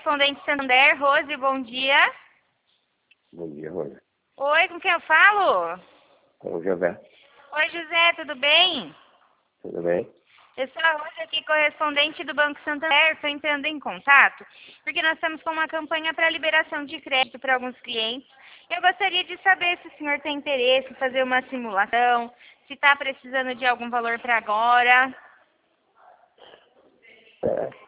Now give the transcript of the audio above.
correspondente Santander, Rose, bom dia. Bom dia, Rosa. Oi, com quem eu falo? Com o José. Oi, José, tudo bem? Tudo bem? Eu sou a Rose aqui, correspondente do Banco Santander. Estou entrando em contato porque nós estamos com uma campanha para liberação de crédito para alguns clientes. Eu gostaria de saber se o senhor tem interesse em fazer uma simulação, se está precisando de algum valor para agora.